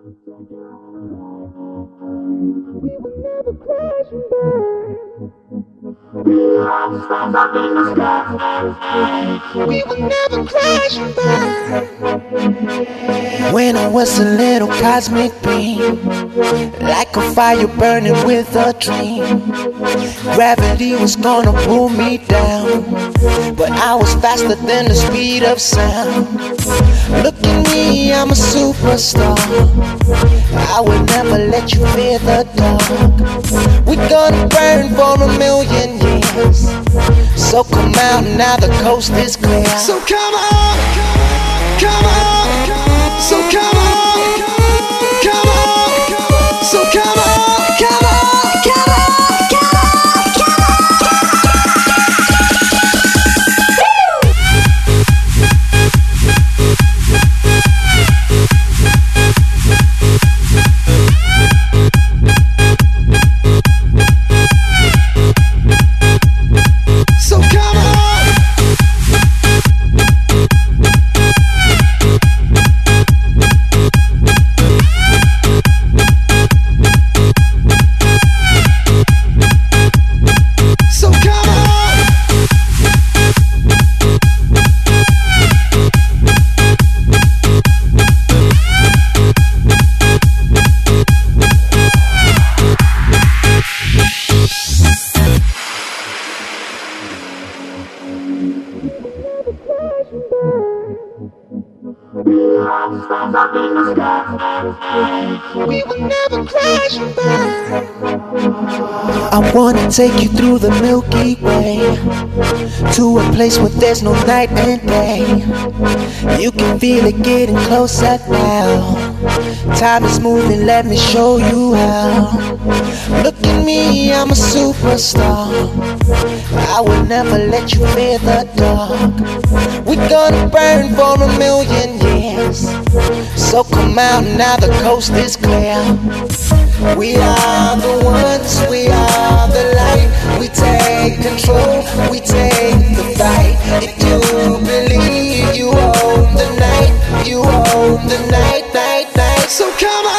We will never crash and burn. We will never crash and burn. When I was a little cosmic beam, like a fire burning with a dream, gravity was gonna pull me down, but I was faster than the speed of sound. Look at me, I'm a superstar. I will never let you fear the dark. We're gonna burn for 1,000,000 years. So come out, now the coast is clear. So come on, come on. So come on, come on. So come on, come on, come on. We will never crash and burn. I wanna take you through the Milky Way, to a place where there's no night and day. You can feel it getting closer now. Time is moving, let me show you how. Look at me, I'm a superstar. I will never let you fear the dark. We're gonna burn for 1,000,000 years. So come out, now the coast is clear. We are the ones, we are the light. We take control, we take the fight. If you believe you own the night, you own the night, night, night. So come on.